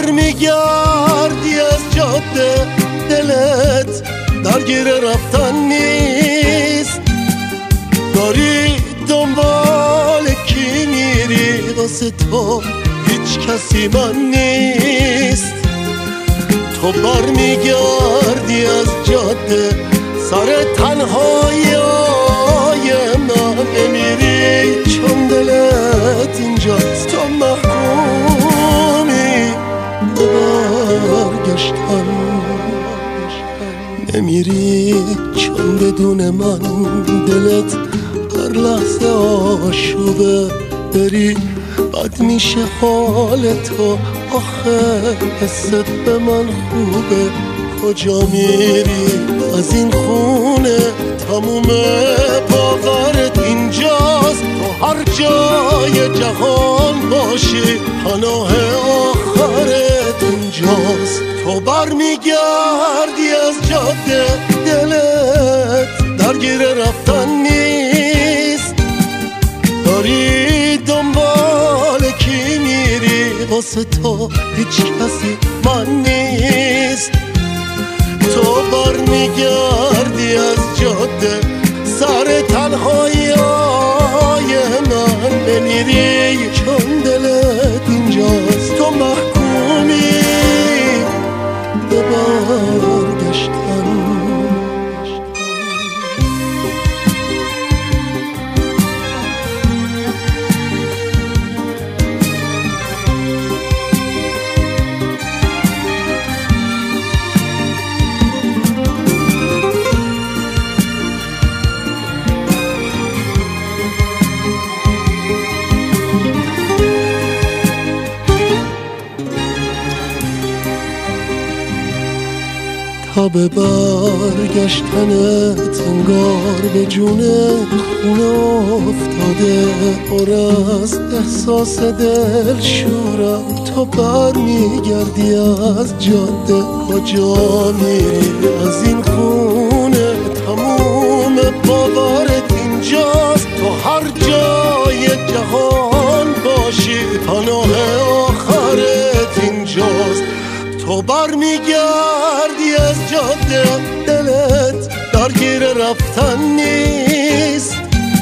برمیگردی از جاده، دلت درگیر رفتن نیست. داری دنبال کی میری؟ واسه تو هیچ کسی من نیست. تو برمیگردی از جاده، سر تنهایی من نمیری، چون دلت اینجاست. تو محکومی به برگشتن نمیری، چون بدون من دلت هر لحظه آشوبه. بری بد میشه حال تو، آخه حست به من خوبه. کجا میری از این خونه؟ تموم باورت اینجاست. تو هر جای جهان باشی، پناه آخرت اینجاست. تو برمیگردی از جاده، دلت درگیر رفتن نیست. داری دنبال کی میری؟ واسه تو هیچ کسی من نیست. تو برمیگردی از جاده، سر تنهایی من بمیری، چون دلت اینجاست. تو محکومی به برگشتن. تا به برگشتنت انگار به جون خونه افتاده، پر از احساس دل شورم. تو برمیگردی از جاده، کجا میری از این خونه؟ تموم باورت اینجاست. تو هر جای جهان باشی، پناه آخرت اینجاست. تو برمیگردی از جاده، دلت درگیر رفتن نیست.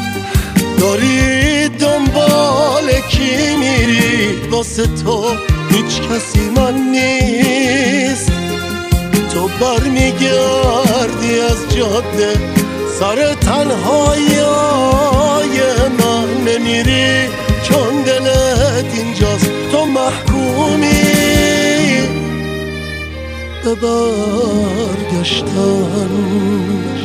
داری دنبال کی میری؟ واسه تو هیچ کسی من نیست. تو برمیگردی از جاده، سر تنهایی من نمیری، چون دلت اینجاست. تو محکومی به برگشتن.